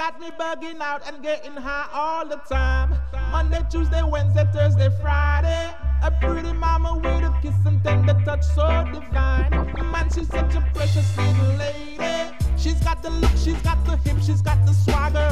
got me bugging out and getting high all the time. Monday, Tuesday, Wednesday, Thursday, Friday. A pretty mama with a kiss and tender touch so divine. Man, she's such a precious little lady. She's got the look, she's got the hip, she's got the swagger